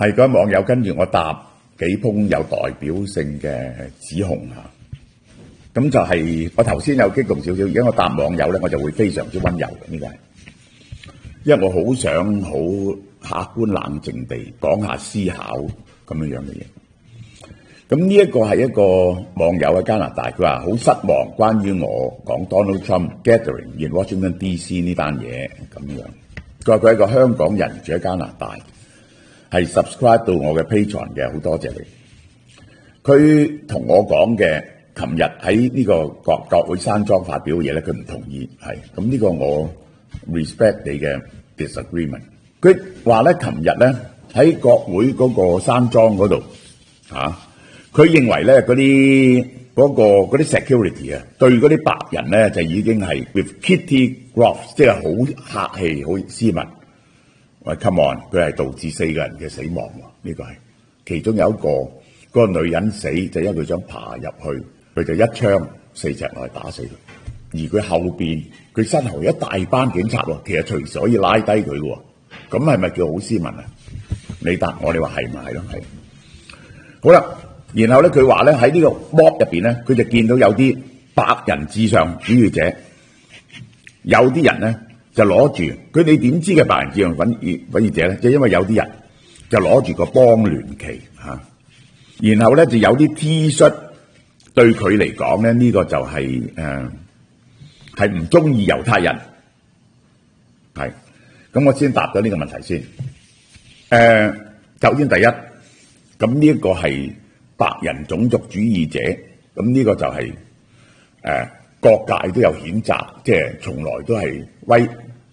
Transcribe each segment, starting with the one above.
係嗰位網友跟住我答幾封有代表性嘅指控嚇，咁就係我頭先有激動少少，而家我答網友咧我就會非常之溫柔嘅，呢個係，因為我好想好客觀冷靜地講下思考咁樣嘅嘢。咁呢一個係一個網友喺加拿大，佢話好失望，關於我講 Donald Trump gathering in Washington DC 呢單嘢咁樣。佢話佢係一個香港人住喺加拿大，係 subscribe 到我嘅 Patreon 嘅，好多謝你。佢同我講嘅，琴日喺呢個國會山莊發表嘅嘢咧，佢唔同意，係咁呢個我 respect 你嘅 disagreement。佢話咧，琴日咧喺國會嗰個山莊嗰度嚇。佢認為咧嗰啲 security 啊，對嗰啲白人咧就已經係 with kitty gloves， 即係好客氣、好斯文。喂 ，come on， 佢係導致4個人嘅死亡喎，呢個係其中有一個嗰個女人死就因為佢想爬入去，佢就一槍4尺內打死佢。而佢後邊佢身後一大班警察喎，其實隨時可以拉低佢嘅喎。咁係咪叫好斯文啊？你答我，你話係唔係咯？係。好啦。然後咧，佢話咧喺呢個 mob 入邊咧，佢就見到有啲白人至上主義者，有啲人咧就攞住佢哋點知嘅白人至上主義者咧，就因為有啲人就攞住個邦聯旗嚇，然後咧就有啲 T 恤對佢嚟講咧呢個就係唔中意猶太人，係咁我先答咗呢個問題先。首先第一，咁呢一個係白人種族主義者，咁呢個就係各界都有譴責，即係從來都係white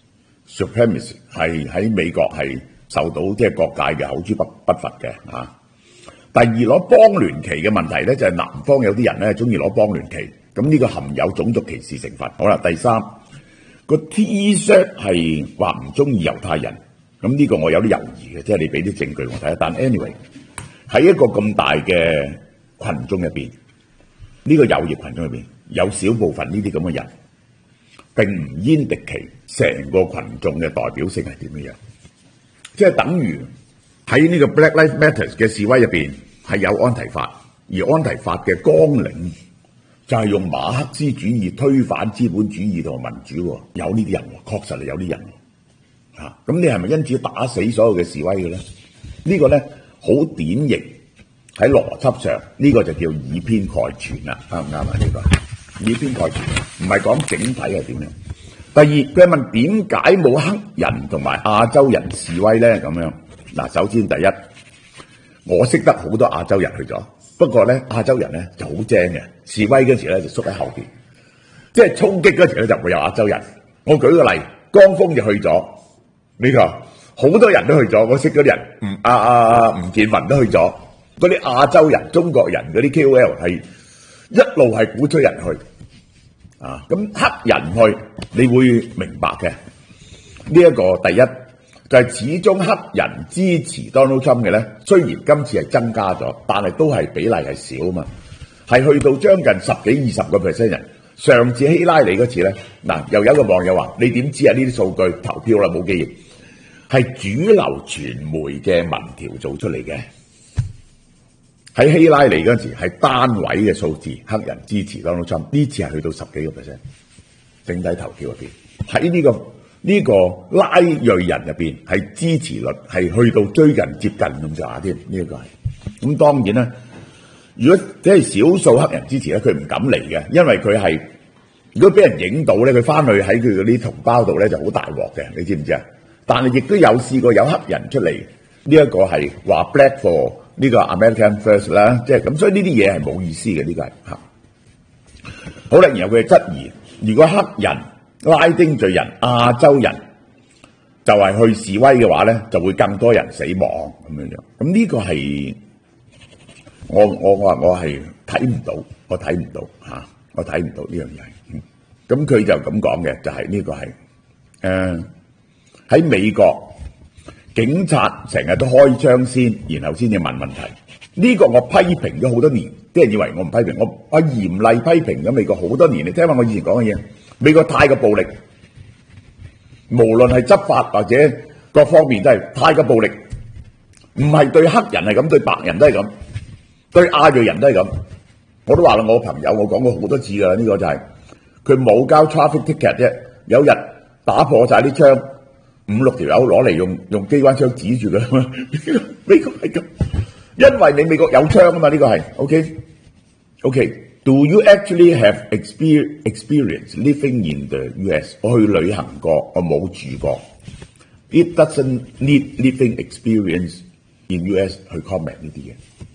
supremacy 係喺美國係受到即係各界嘅口誅筆伐嘅嚇。第二，攞邦聯旗嘅問題咧，就係南方有啲人咧中意攞邦聯旗，咁呢個含有種族歧視成分。好啦，第三個 T-shirt 係話唔中意猶太人，咁呢個我有啲猶豫嘅，即係你俾啲證據我睇下。但 anyway。喺一個咁大嘅群眾入邊，呢個右翼群眾入邊有少部分呢啲咁嘅人，並唔煙敵其成個群眾嘅代表性係點樣？即係等於喺呢個 Black Lives Matter 嘅示威入邊係有安提法，而安提法嘅綱領就係用馬克思主義推翻資本主義同民主，有呢啲人，確實係有啲人嚇。咁你係咪因此打死所有嘅示威嘅咧？呢個咧？好典型喺邏輯上，呢個就叫以偏概全啦，啱唔啱啊？呢個以偏概全，唔係講整體係點樣。第二，佢問點解冇黑人同埋亞洲人示威咧？咁樣嗱，首先第一，我識得好多亞洲人去咗，不過咧亞洲人咧就好精嘅，示威嗰時咧就縮喺後邊，即係衝擊嗰時咧就會有亞洲人。我舉個例，江峰就去咗呢個。好多人都去咗，我識嗰啲人，吳建文都去咗。嗰啲亞洲人、中國人嗰啲 KOL 係一路係鼓吹人去，咁黑人去，你會明白嘅。呢一個第一就係始終黑人支持 Donald Trump 嘅咧，雖然今次係增加咗，但係都係比例係少啊嘛，係去到將近10幾20個 percent 人。上次希拉里嗰次咧，嗱又有一個網友話：你點知啊？呢啲數據投票啦冇記憶。係主流傳媒嘅民調做出嚟嘅，喺希拉里嗰陣時係單位嘅數字，黑人支持 Donald Trump，呢次係去到10幾個 percent，整體投票入邊，喺呢個拉裔人入邊係支持率係去到追近接近咁上下添，呢一個係。咁當然啦，如果只係少數黑人支持咧，佢唔敢嚟嘅，因為佢係如果俾人影到咧，佢翻去喺佢嗰啲同胞度咧就好大鑊嘅，你知唔知啊？但係亦都有試過有黑人出嚟，呢一個係話 Black for 呢個 American First 啦，即係咁，所以呢啲嘢係冇意思嘅，呢個係嚇。好啦，然後佢質疑，如果黑人、拉丁裔人、亞洲人就係去示威嘅話咧，就會更多人死亡咁樣樣。咁呢個係我係睇唔到，我睇唔到嚇，我睇唔到呢樣嘢。咁佢就咁講嘅，就係呢個係喺美國，警察成日都開槍先，然後先至問問題。呢個我批評咗好多年，啲人以為我唔批評，我嚴厲批評咗美國好多年。你聽翻我以前講嘅嘢，美國太過暴力，無論係執法或者各方面都係太過暴力。 唔係對黑人係咁，對白人都係咁，對亞裔人都係咁。我都話啦，我朋友我講過好多次㗎啦，呢個就係佢冇交 traffic ticket 啫，有日打破晒啲窗，5、6條友攞嚟用機關槍指住佢。美國係咁，因為你美國有槍啊嘛，呢個係 OK。Do you actually have experience living in the US？ 我去旅行過，我冇住過。It doesn't need living experience in US 去 comment 呢啲嘢。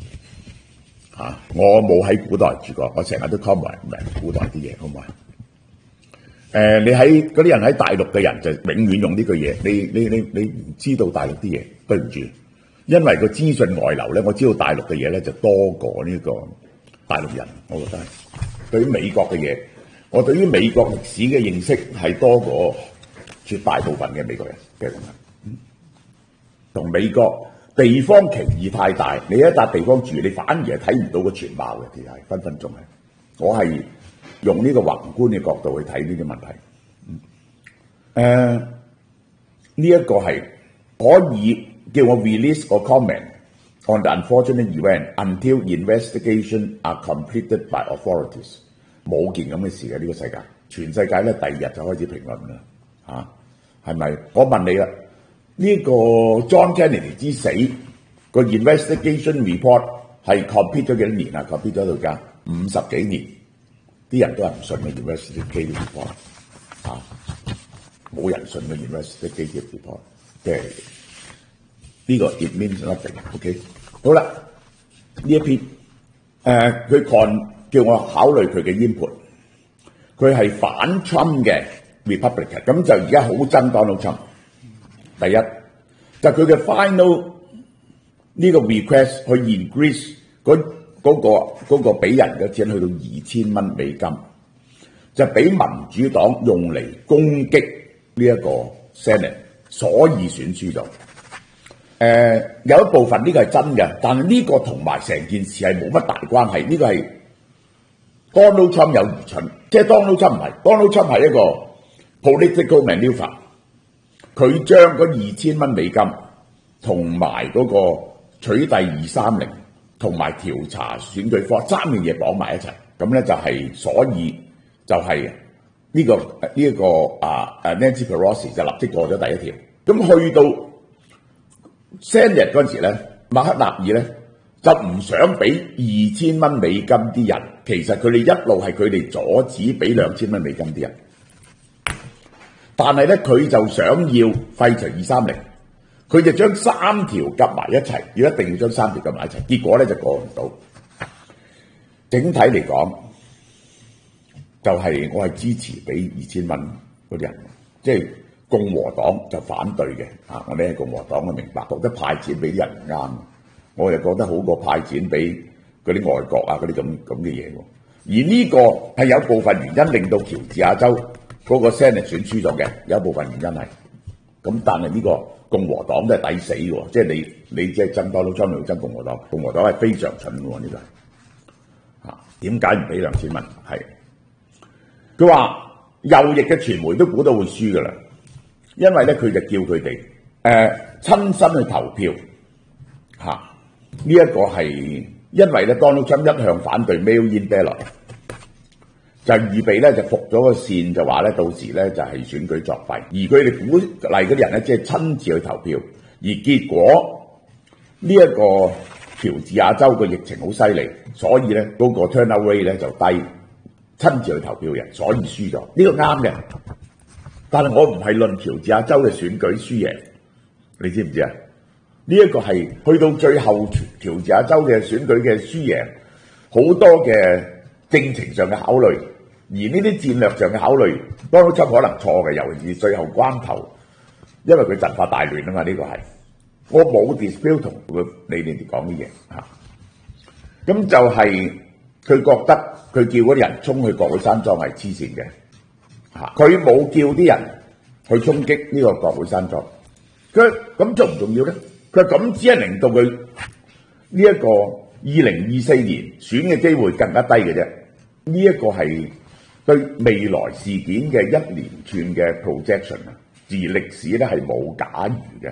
我冇喺古代住過，我成日都 comment 古代啲嘢，好唔好？你喺嗰啲人喺大陸嘅人就永遠用呢句嘢，你唔知道大陸啲嘢，對唔住，因為個資訊外流咧，我知道大陸嘅嘢咧就多過呢個大陸人，我覺得係對於美國嘅嘢，我對於美國歷史嘅認識係多過絕大部分嘅美國人嘅咁樣。同美國地方歧義太大，你一笪地方住，你反而係睇唔到個全貌嘅，其實係分分鐘係。我係用呢個宏觀嘅角度去睇呢啲問題。呢一個係可以叫我 release 個 comment on the unfortunate event until investigation are completed by authorities。冇件咁嘅事嘅呢個世界，全世界咧第二日就開始評論啦。係咪？我問你啦，呢個 John Kennedy 之死個 investigation report 係 complete 咗幾多年啊 ？complete 咗到而家50幾年，啲人都係唔信嘅 investigation report 冇人信嘅 investigation report， 即係呢個 it means nothing。OK， 好啦，呢一篇佢叫我考慮佢嘅 input， 佢係反 Trump 嘅 Republican， 咁就而家好憎 Donald Trump。第一就佢嘅 final 呢個 request 去 increase 嗰個俾人嘅錢去到$2000美金，就俾民主黨用嚟攻擊呢一個 Senate， 所以選輸咗。有一部分呢個係真嘅，但係呢個同埋成件事係冇乜大關係。呢個係 Donald Trump 有愚蠢，即係 Donald Trump 唔係 Donald Trump 係一個 political maneuver， 佢將嗰$2000美金同埋嗰個取締230同埋調查選舉科3樣嘢綁埋一齊，咁咧就係所以就係呢個Nancy Pelosi 就立即過咗第一條。咁去到 Senate 嗰陣時咧，麥克納爾咧就唔想俾$2000美金啲人，其實佢哋一路係佢哋阻止俾$2000美金啲人，但係咧佢就想要廢除230，佢就將3條夾埋一齊，要一定要將3條夾埋一齊，結果咧就過唔到。整體嚟講，就係我係支持俾$2000嗰啲人，即係共和黨就反對嘅。我哋係共和黨，我明白，覺得派錢俾啲人唔啱，我又覺得好過派錢俾嗰啲外國嗰啲咁嘅嘢喎。而呢個係有部分原因令到喬治亞州嗰個 Senate 選輸咗嘅，有一部分原因係咁，但係呢個共和黨都係抵死嘅，即係你即係爭Donald Trump要爭共和黨，共和黨係非常蠢嘅呢個係點解唔俾$2000？係佢話右翼嘅傳媒都估到會輸㗎啦，因為咧佢就叫佢哋親身去投票呢一個係因為咧 Donald Trump 一向反對 mail-in ballot， 就預備咧就伏咗個線，就話咧到時咧就係選舉作弊，而佢哋鼓勵嗰啲人咧即係親自去投票，而結果呢一個喬治亞州個疫情好犀利，所以咧嗰個 turnout rate 咧就低，親自去投票嘅，所以輸咗。呢個啱嘅，但係我唔係論喬治亞州嘅選舉輸贏，你知唔知啊？呢一個係去到最後喬治亞州嘅選舉嘅輸贏，好多嘅政情上嘅考慮，而呢啲戰略上嘅考慮，Donald Trump可能錯嘅，尤其是最後關頭，因為佢陣發大亂啊嘛。呢個係我冇 dispute 同你哋講啲嘢咁就係佢覺得佢叫嗰啲人衝去國會山莊係黐線嘅佢冇叫啲人去衝擊呢個國會山莊。佢咁重唔重要咧？佢咁只係令到佢呢一個2024年選嘅機會更加低嘅啫。呢一個係對未來事件嘅一連串嘅 projection 而歷史咧係冇假如嘅。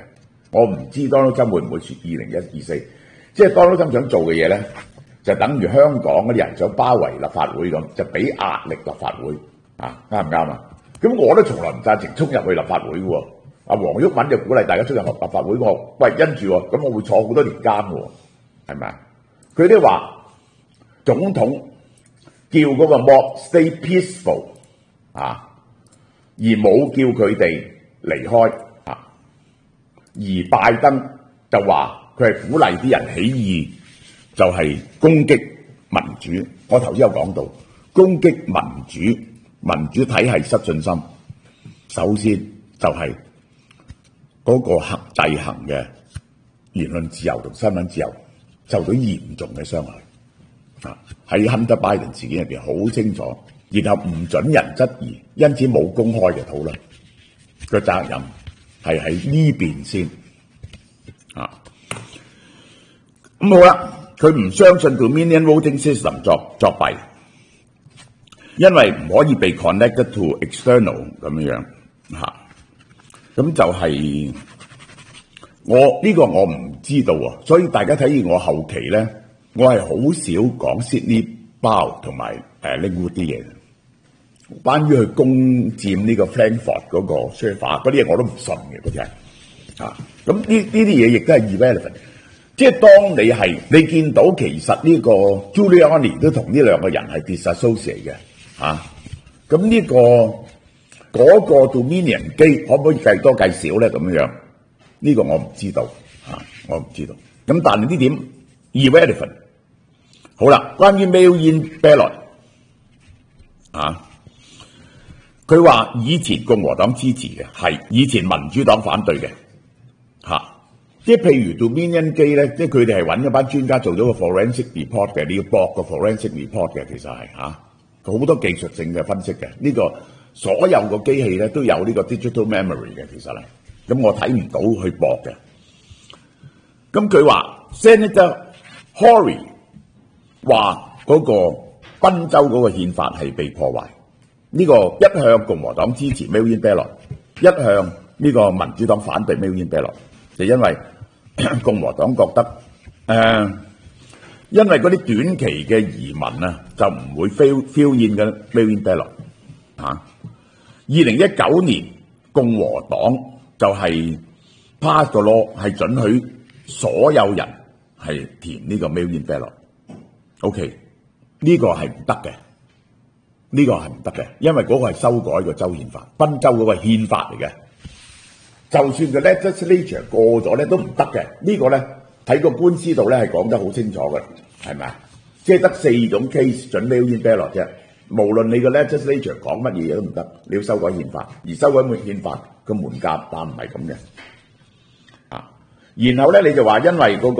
我唔知 Donald Trump 會唔會選2024，即係 Donald Trump 想做嘅嘢咧，就等於香港嗰啲人想包圍立法會咁，就俾壓力立法會啊，啱唔啱啊？咁我都從來唔贊成衝入去立法會嘅喎。阿黃毓民就鼓勵大家出入立法會，我喂因住喎，咁我會坐好多年監喎，係咪啊？佢都話總統叫嗰個 mob stay peaceful 啊，而冇叫佢哋離開啊。而拜登就話佢係鼓勵啲人起義，就係攻擊民主。我頭先有講到攻擊民主體系失信心，首先就係嗰個制衡嘅言論自由同新聞自由受到嚴重嘅傷害啊！喺 Hunter Biden 事件入邊好清楚，然後唔准人質疑，因此冇公開嘅討論，個責任係喺呢邊先啊！咁好啦，佢唔相信 Dominion Voting System 作弊，因為唔可以被 connected to external 咁樣嚇。咁就係我唔知道喎，所以大家睇見我後期咧，我係好少講 Sidney Powell 同埋Linwood 啲嘢，關於去攻佔呢個 Frankfurt 嗰個 server 嗰啲嘢我都唔信嘅嗰啲係啊。咁呢啲嘢亦都係 irrelevant， 即係當你見到其實呢個 Giuliani 都同呢兩個人係 disassociate 嘅啊，咁嗰個 Dominion 機可唔可以計多計少咧？咁樣呢個我唔知道啊，我唔知道。咁但係呢點 irrelevant。好啦，關於 mail-in ballot 啊，佢話以前共和黨支持嘅，係以前民主黨反對嘅嚇。即係譬如 Dominion 機咧，即係佢哋係揾一班專家做咗個 forensic report 嘅，你要駁個 forensic report 嘅，其實係嚇好多技術性嘅分析嘅呢個。所有個機器咧都有呢個 digital memory 嘅，其實係，咁我睇唔到去駁嘅。咁佢話 Senator Horry 話嗰個賓州嗰個憲法係被破壞，呢個一向共和黨支持 mail-in ballot， 一向呢個民主黨反對 mail-in ballot， 就因為共和黨覺得因為嗰啲短期嘅移民啊就唔會 fill in 嘅 mail-in ballot 嚇。2019年共和黨就係 pass 個 law 係准許所有人係填呢個 mail-in ballot。OK， 呢個係唔得嘅，呢個係唔得嘅，因為嗰個係修改個州憲法，賓州嗰個憲法嚟嘅。就算個 legislature 過咗咧都唔得嘅，呢個咧喺個官司度咧係講得好清楚嘅，係咪啊？即係得4種 case 准 mail-in ballot 啫。無論你個 legislature 講乜嘢都唔得，你要修改憲法，而修改憲法個門檻但唔係咁嘅啊。然後咧你就話因為嗰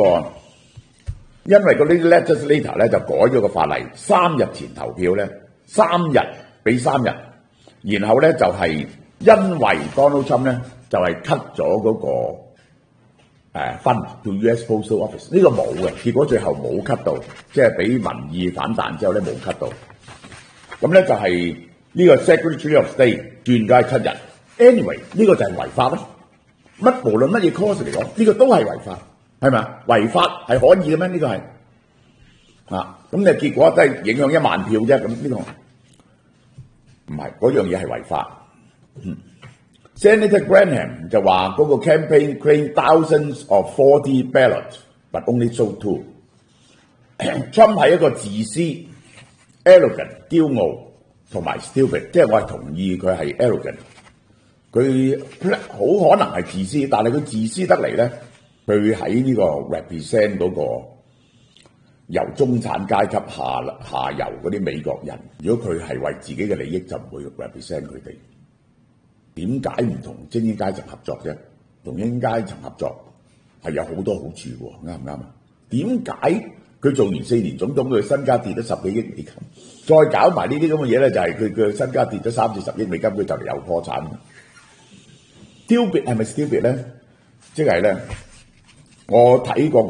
啲 legislator 咧就改咗個法例，3日前投票咧，3日俾3日，然後咧就係因為 Donald Trump 咧就係 cut 咗嗰個分 to US Postal Office， 呢個冇嘅，結果最後冇 cut 到，即係俾民意反彈之後咧冇 cut 到。咁咧就係呢個 Secretary of State 轉街7日 ，anyway 呢個就係違法啦。無論乜嘢 cause 嚟講，呢個都係違法，係咪啊？違法係可以嘅咩？呢個係啊，咁你結果都係影響1萬票啫。咁呢個唔係嗰樣嘢係違法。Senator Granham 就話嗰個 campaign claimed thousands of faulty ballots, but only sold 2。Trump 係一個自私、arrogant 驕傲同埋 stupid， 即係我係同意佢係 arrogant， 佢好可能係自私，但係佢自私得嚟咧，佢喺呢個 represent 嗰個由中產階級下游嗰啲美國人，如果佢係為自己嘅利益，就唔會 represent 佢哋。點解唔同精英階層合作啫？同精英階層合作係有好多好處喎，啱唔啱啊？點解佢做完4年總統，佢身家跌咗10幾億美金，再搞埋呢啲咁嘅嘢咧，就係佢嘅身家跌咗3至10億美金，佢就嚟有破產。Stupid 係咪 stupid 咧？即係咧，我睇過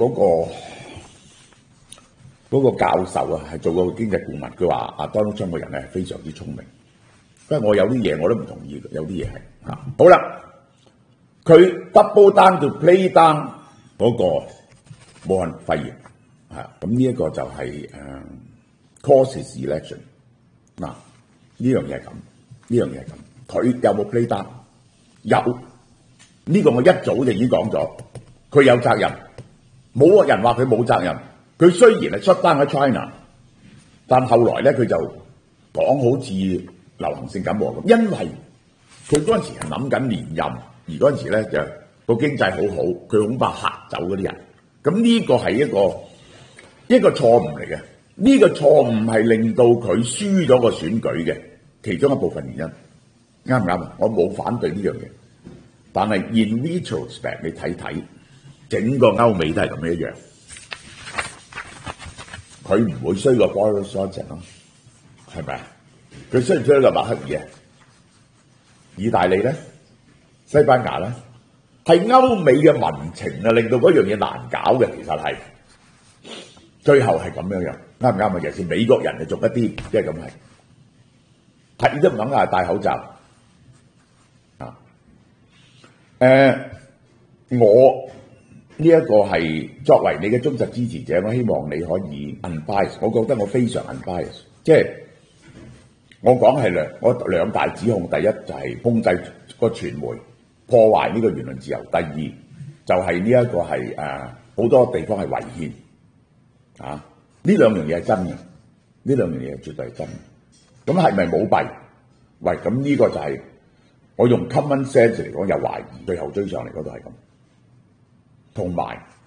嗰個教授啊，係做過經濟顧問，佢話啊 Donald Trump 個人咧非常之聰明。因為我有啲嘢我都唔同意嘅，有啲嘢係嚇。好啦， 佢 double down to play down 嗰個武漢肺炎咁呢一個就係causes election 嗱，呢樣嘢係咁，呢樣嘢係咁，佢有冇 play down？ 有，呢個我一早就已經講咗，佢有責任，冇人話佢冇責任。佢雖然係 shut down 喺 China， 但後來咧佢就講好似流行性感冒咁，因為佢嗰陣時係諗緊連任，而嗰陣時咧就個經濟好好，佢恐怕嚇走嗰啲人。咁呢個係一個錯誤嚟嘅，呢個錯誤係令到佢輸咗個選舉嘅其中一部分原因，啱唔啱啊？我冇反對呢樣嘢，但係 in retrospect 你睇睇，整個歐美都係咁樣一樣，佢唔會衰過 Boris Johnson 咯，係咪啊？佢衰唔衰過默克爾啊？意大利咧、西班牙咧，係歐美嘅民情啊，令到嗰樣嘢難搞嘅，其實係最後係咁樣樣，啱唔啱啊？尤其是美國人就做一啲，即係咁係都唔肯戴口罩啊！我呢一個係作為你嘅忠實支持者，我希望你可以 unbiased。我覺得我非常 unbiased， 即係我講係我兩大指控，第一就係控制個傳媒，破壞呢個言論自由；第二就係呢一個係好多地方係違憲啊！呢兩樣嘢係真嘅，呢兩樣嘢絕對係真嘅。咁係咪舞弊？喂，咁呢個就係我用 common sense 嚟講，有懷疑，最後追上嚟嗰度係咁。同埋